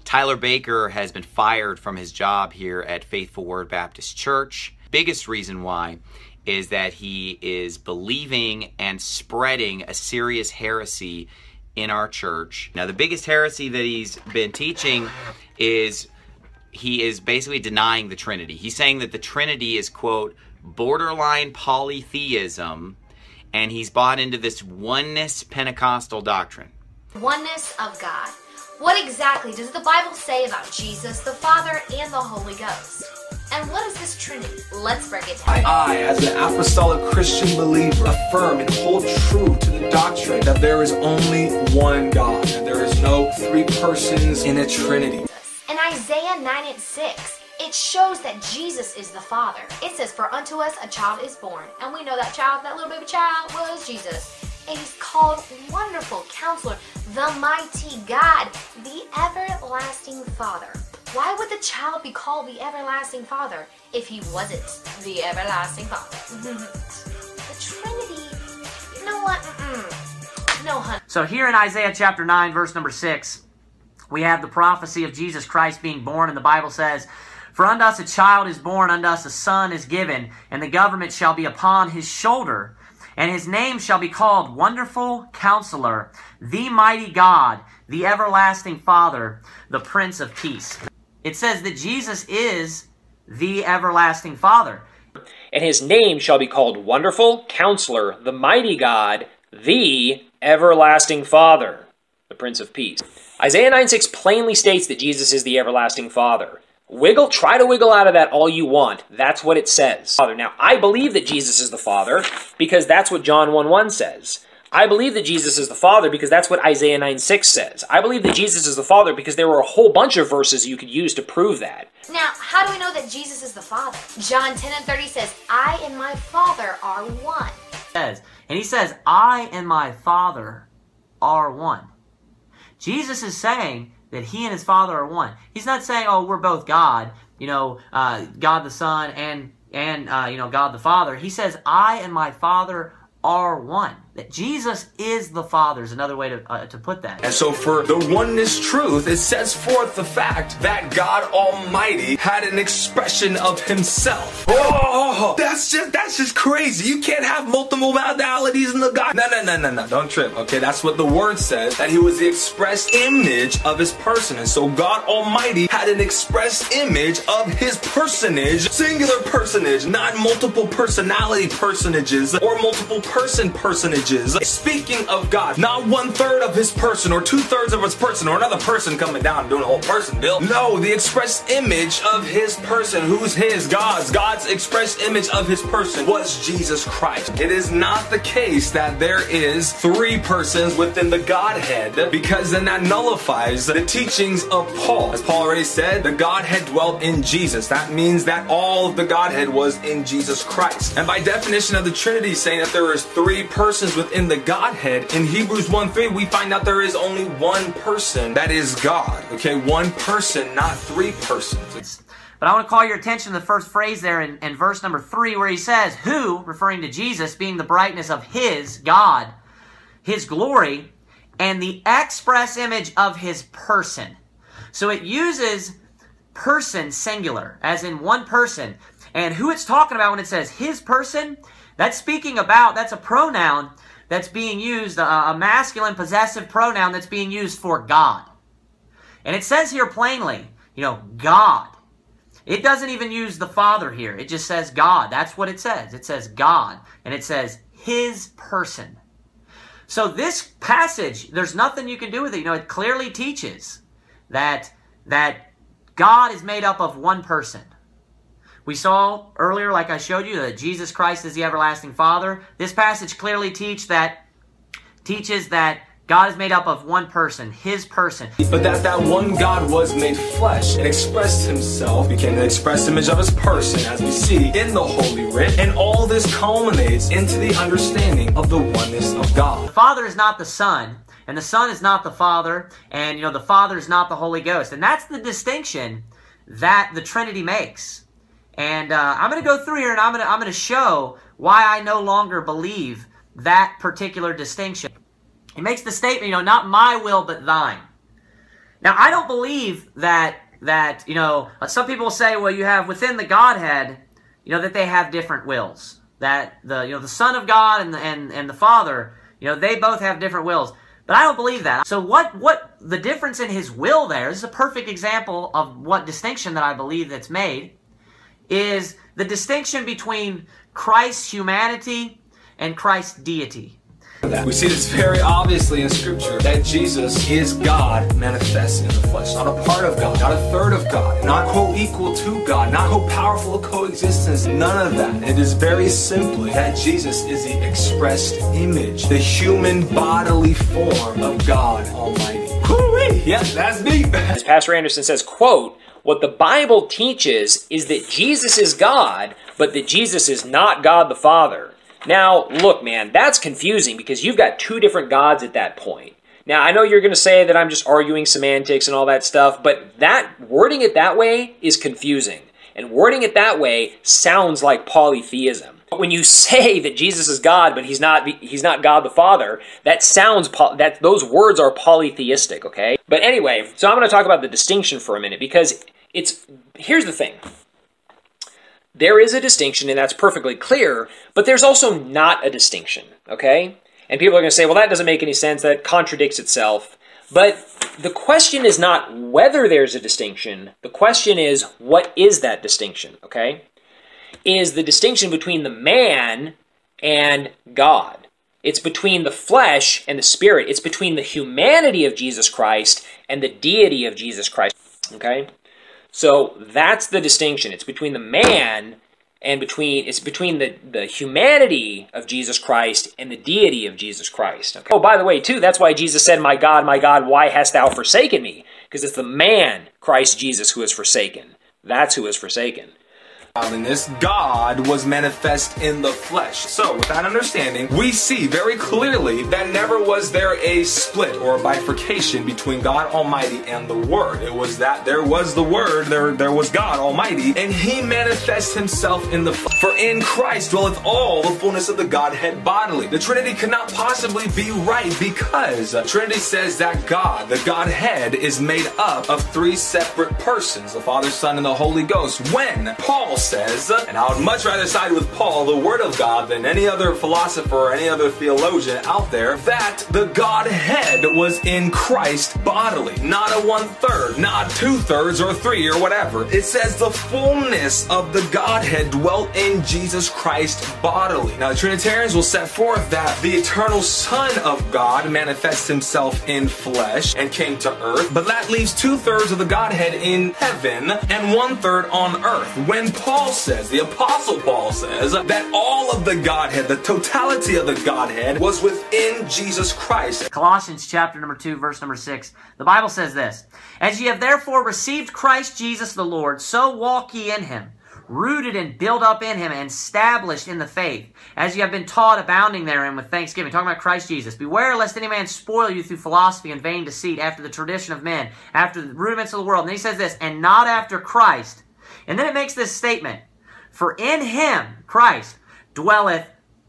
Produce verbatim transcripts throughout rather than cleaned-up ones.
Tyler Baker has been fired from his job here at Faithful Word Baptist Church. Biggest reason why is that he is believing and spreading a serious heresy in our church. Now, the biggest heresy that he's been teaching is he is basically denying the Trinity. He's saying that the Trinity is, quote, borderline polytheism, and he's bought into this oneness Pentecostal doctrine. Oneness of God. What exactly does the Bible say about Jesus, the Father, and the Holy Ghost? And what is this Trinity? Let's break it down. I, as an apostolic Christian believer, affirm and hold true to the doctrine that there is only one God, and there is no three persons in a Trinity. In Isaiah nine and six, it shows that Jesus is the Father. It says, "For unto us a child is born." And we know that child, that little baby child, was Jesus. And he's called Wonderful Counselor, the Mighty God, the Everlasting Father. Why would the child be called the Everlasting Father if he wasn't the Everlasting Father? The Trinity, you know what? Mm-mm. No, honey. So here in Isaiah chapter nine, verse number six, we have the prophecy of Jesus Christ being born, and the Bible says, "For unto us a child is born, unto us a son is given, and the government shall be upon his shoulder. And his name shall be called Wonderful Counselor, the Mighty God, the Everlasting Father, the Prince of Peace." It says that Jesus is the Everlasting Father. And his name shall be called Wonderful Counselor, the Mighty God, the Everlasting Father, the Prince of Peace. Isaiah nine six plainly states that Jesus is the Everlasting Father. Wiggle, try to wiggle out of that all you want. That's what it says. Now, I believe that Jesus is the Father because that's what John one one says. I believe that Jesus is the Father because that's what Isaiah nine six says. I believe that Jesus is the Father because there were a whole bunch of verses you could use to prove that. Now, how do we know that Jesus is the Father? John ten and thirty says, "I and my Father are one." Says, and he says, "I and my Father are one." Jesus is saying that he and his Father are one. He's not saying, "Oh, we're both God," you know, uh, God the Son and and uh, you know, God the Father. He says, "I and my Father are one." That Jesus is the Father is another way to uh, to put that. And so for the oneness truth, it sets forth the fact that God Almighty had an expression of himself. Oh, that's just that's just crazy. You can't have multiple modalities in the God. No, no, no, no, no. Don't trip. Okay, that's what the word says. That he was the express image of his person. And so God Almighty had an express image of his personage, singular personage, not multiple personality personages or multiple person personages. Speaking of God, not one third of his person or two thirds of his person or another person coming down and doing a whole person, Bill. No, the express image of his person. Who's his? God's. God's express image of his person was Jesus Christ. It is not the case that there is three persons within the Godhead, because then that nullifies the teachings of Paul. As Paul already said, the Godhead dwelt in Jesus. That means that all of the Godhead was in Jesus Christ. And by definition of the Trinity, saying that there is three persons within the Godhead, in Hebrews one three, we find out there is only one person that is God. Okay, one person, not three persons. But I want to call your attention to the first phrase there in, in verse number three, where he says, "Who," referring to Jesus, being the brightness of his, God, his glory, and the express image of his person. So it uses person singular, as in one person. And who it's talking about when it says his person, that's speaking about, that's a pronoun that's being used, a, a masculine possessive pronoun that's being used for God. And it says here plainly, you know, God. It doesn't even use the Father here. It just says God. That's what it says. It says God. And it says his person. So this passage, there's nothing you can do with it. You know, it clearly teaches that, that God is made up of one person. We saw earlier, like I showed you, that Jesus Christ is the everlasting Father. This passage clearly teach that, teaches that God is made up of one person, his person. But that that one God was made flesh and expressed himself, became the express image of his person, as we see in the Holy Writ. And all this culminates into the understanding of the oneness of God. The Father is not the Son, and the Son is not the Father, and you know the Father is not the Holy Ghost. And that's the distinction that the Trinity makes. And uh, I'm going to go through here, and I'm going to I'm going to show why I no longer believe that particular distinction. He makes the statement, you know, not my will but thine. Now, I don't believe that, that you know, some people say, well, you have within the Godhead, you know, that they have different wills. That the, you know, the Son of God and the, and, and the Father, you know, they both have different wills. But I don't believe that. So what, what the difference in his will there, this is a perfect example of what distinction that I believe that's made, is the distinction between Christ's humanity and Christ's deity. We see this very obviously in Scripture, that Jesus is God manifest in the flesh. Not a part of God, not a third of God, not co-equal to God, not co-powerful coexistence, none of that. It is very simply that Jesus is the expressed image, the human bodily form of God Almighty. Woo-wee! Yeah, that's deep. As Pastor Anderson says, quote, what the Bible teaches is that Jesus is God, but that Jesus is not God the Father. Now, look, man, that's confusing because you've got two different gods at that point. Now, I know you're going to say that I'm just arguing semantics and all that stuff, but that wording it that way is confusing. And wording it that way sounds like polytheism. But when you say that Jesus is God, but he's not he's not God the Father, that sounds that those words are polytheistic, okay? But anyway, so I'm going to talk about the distinction for a minute because it's here's the thing. There is a distinction, and that's perfectly clear, but there's also not a distinction, okay? And people are going to say, well, that doesn't make any sense, that contradicts itself. But the question is not whether there's a distinction, the question is, what is that distinction, okay? Is the distinction between the man and God. It's between the flesh and the spirit. It's between the humanity of Jesus Christ and the deity of Jesus Christ, okay? So that's the distinction. It's between the man and between, it's between the, the humanity of Jesus Christ and the deity of Jesus Christ. Okay? Oh, by the way, too, that's why Jesus said, my God, my God, why hast thou forsaken me? Because it's the man, Christ Jesus, who is forsaken. That's who is forsaken. And this God was manifest in the flesh. So, with that understanding, we see very clearly that never was there a split or a bifurcation between God Almighty and the Word. It was that there was the Word, there, there was God Almighty, and He manifests Himself in the flesh. For in Christ dwelleth all the fullness of the Godhead bodily. The Trinity could not possibly be right because the Trinity says that God, the Godhead, is made up of three separate persons, the Father, Son, and the Holy Ghost. When Paul says, and I would much rather side with Paul, the Word of God, than any other philosopher or any other theologian out there, that the Godhead was in Christ bodily. Not a one-third, not two-thirds or three or whatever. It says the fullness of the Godhead dwelt in Jesus Christ bodily. Now, the Trinitarians will set forth that the eternal Son of God manifests Himself in flesh and came to earth, but that leaves two-thirds of the Godhead in heaven and one-third on earth. When Paul Paul says, the Apostle Paul says, that all of the Godhead, the totality of the Godhead, was within Jesus Christ. Colossians chapter number two, verse number six. The Bible says this, as ye have therefore received Christ Jesus the Lord, so walk ye in Him, rooted and built up in Him, and established in the faith, as ye have been taught, abounding therein with thanksgiving. Talking about Christ Jesus. Beware lest any man spoil you through philosophy and vain deceit, after the tradition of men, after the rudiments of the world. And then he says this, and not after Christ. And then it makes this statement, for in Him, Christ, dwelleth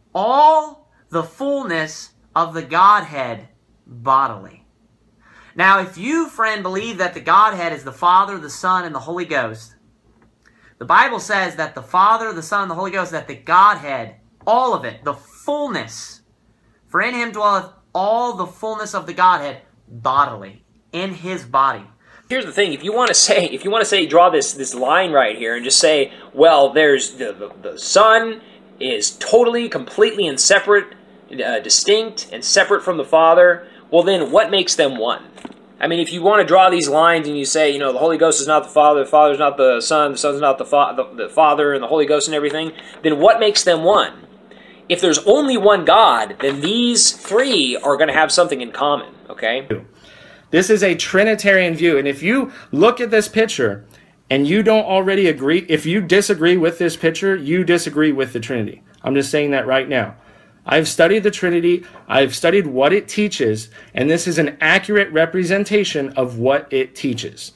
all the fullness of the Godhead bodily. Now, if you, friend, believe that the Godhead is the Father, the Son, and the Holy Ghost, the Bible says that the Father, the Son, and the Holy Ghost, that the Godhead, all of it, the fullness, for in Him dwelleth all the fullness of the Godhead bodily, in His body. Here's the thing, if you want to say, if you want to say, draw this, this line right here and just say, well, there's the, the, the Son is totally, completely and separate, uh, distinct and separate from the Father, well then what makes them one? I mean, if you want to draw these lines and you say, you know, the Holy Ghost is not the Father, the Father is not the Son, the Son is not the, fa the, the Father and the Holy Ghost and everything, then what makes them one? If there's only one God, then these three are going to have something in common, okay? This is a Trinitarian view, and if you look at this picture and you don't already agree, if you disagree with this picture, you disagree with the Trinity. I'm just saying that right now. I've studied the Trinity, I've studied what it teaches, and this is an accurate representation of what it teaches.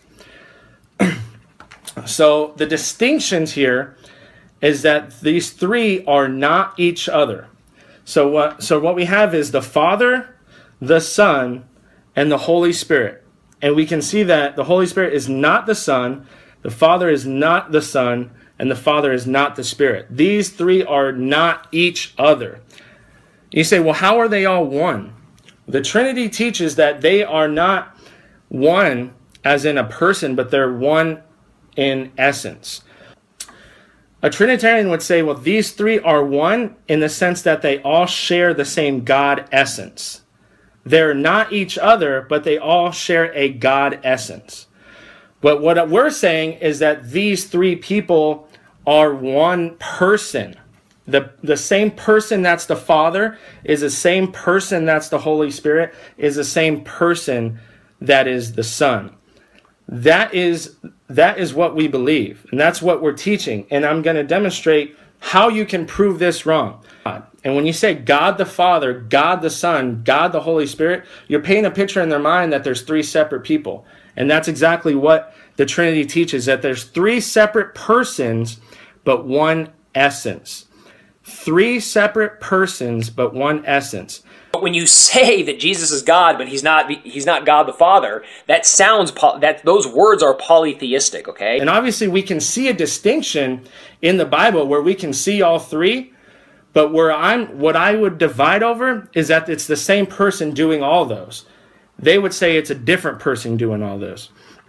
So the distinctions here is that these three are not each other. So what, so what we have is the Father, the Son, and the Holy Spirit. And we can see that the Holy Spirit is not the Son, the Father is not the Son, and the Father is not the Spirit. These three are not each other. You say, well, how are they all one? The Trinity teaches that they are not one as in a person, but they're one in essence. A Trinitarian would say, well, these three are one in the sense that they all share the same God essence. They're not each other, but they all share a God essence. But what we're saying is that these three people are one person. The, the same person that's the Father is the same person that's the Holy Spirit, is the same person that is the Son. That is, that is what we believe, and that's what we're teaching. And I'm going to demonstrate how you can prove this wrong. And when you say God the Father, God the Son, God the Holy Spirit, you're painting a picture in their mind that there's three separate people. And that's exactly what the Trinity teaches, that there's three separate persons, but one essence. Three separate persons, but one essence. But when you say that Jesus is God, but he's not he's not God the Father, that sounds that those words are polytheistic, okay? And obviously we can see a distinction in the Bible where we can see all three, but where I'm what I would divide over is that it's the same person doing all those. They would say it's a different person doing all those.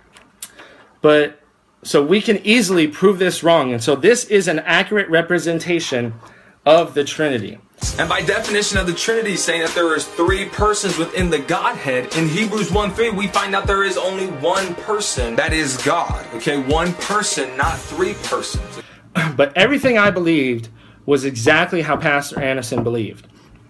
But so we can easily prove this wrong. And so this is an accurate representation of the Trinity. And by definition of the Trinity, saying that there is three persons within the Godhead, in Hebrews one three, we find out there is only one person that is God. Okay, one person, not three persons. But everything I believed was exactly how Pastor Anderson believed.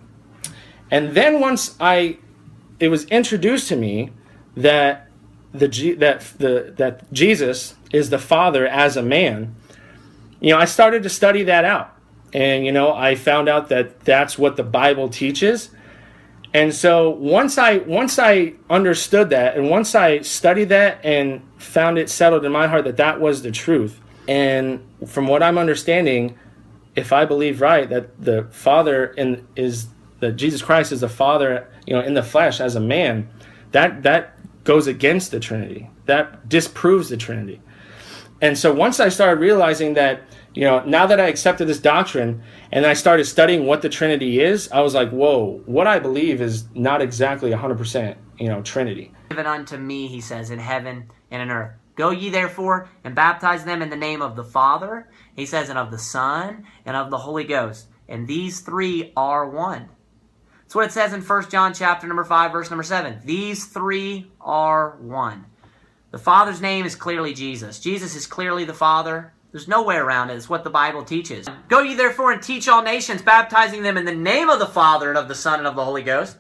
And then once I, it was introduced to me that the that the that Jesus is the Father as a man, you know, I started to study that out. And, you know, I found out that that's what the Bible teaches. And so once I once I understood that, and once I studied that and found it settled in my heart that that was the truth, and from what I'm understanding, if I believe right, that the Father in, is, that Jesus Christ is the Father, you know, in the flesh as a man, that that goes against the Trinity. That disproves the Trinity. And so once I started realizing that, you know, now that I accepted this doctrine and I started studying what the Trinity is, I was like, whoa, what I believe is not exactly one hundred percent, you know, Trinity. Given unto me, he says, in heaven and in earth. Go ye therefore and baptize them in the name of the Father, he says, and of the Son, and of the Holy Ghost. And these three are one. That's what it says in First John chapter number five, verse number seven. These three are one. The Father's name is clearly Jesus. Jesus is clearly the Father. There's no way around it. It's what the Bible teaches. Go ye therefore and teach all nations, baptizing them in the name of the Father and of the Son and of the Holy Ghost.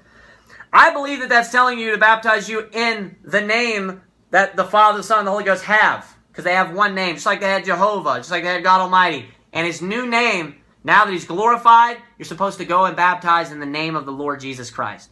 I believe that that's telling you to baptize you in the name that the Father, the Son, and the Holy Ghost have. Because they have one name, just like they had Jehovah, just like they had God Almighty. And his new name, now that he's glorified, you're supposed to go and baptize in the name of the Lord Jesus Christ.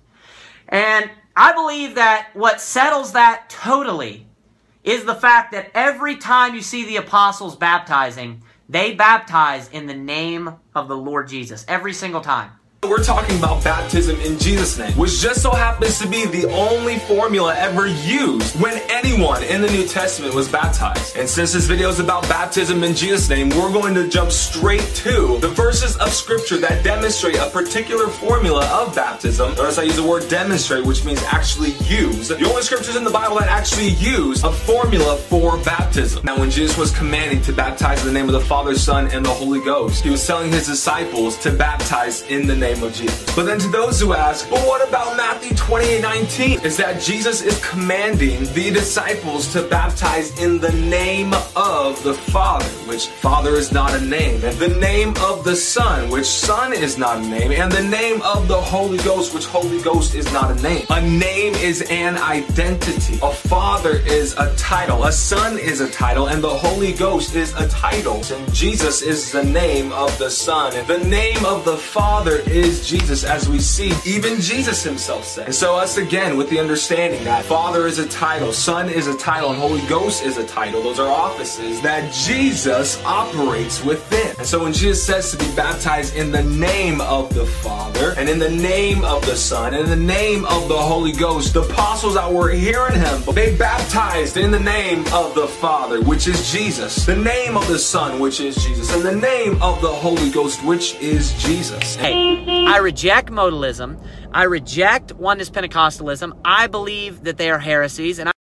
And I believe that what settles that totally is the fact that every time you see the apostles baptizing, they baptize in the name of the Lord Jesus. Every single time. We're talking about baptism in Jesus' name, which just so happens to be the only formula ever used when anyone in the New Testament was baptized. And since this video is about baptism in Jesus' name, we're going to jump straight to the verses of Scripture that demonstrate a particular formula of baptism. Notice I use the word demonstrate, which means actually use. The only scriptures in the Bible that actually use a formula for baptism. Now, when Jesus was commanding to baptize in the name of the Father, Son, and the Holy Ghost, he was telling his disciples to baptize in the name of Jesus. But then to those who ask, well, what about Matthew twenty-eight nineteen? Is that Jesus is commanding the disciples to baptize in the name of the Father, which Father is not a name, and the name of the Son, which Son is not a name, and the name of the Holy Ghost, which Holy Ghost is not a name. A name is an identity. A Father is a title. A Son is a title, and the Holy Ghost is a title. And Jesus is the name of the Son, and the name of the Father is is Jesus, as we see even Jesus himself said. And so us again with the understanding that Father is a title, Son is a title, and Holy Ghost is a title. Those are offices that Jesus operates within. And so when Jesus says to be baptized in the name of the Father, and in the name of the Son, and in the name of the Holy Ghost, the apostles that were hearing him, they baptized in the name of the Father, which is Jesus, the name of the Son, which is Jesus, and the name of the Holy Ghost, which is Jesus. Hey, I reject modalism. I reject oneness Pentecostalism. I believe that they are heresies, and I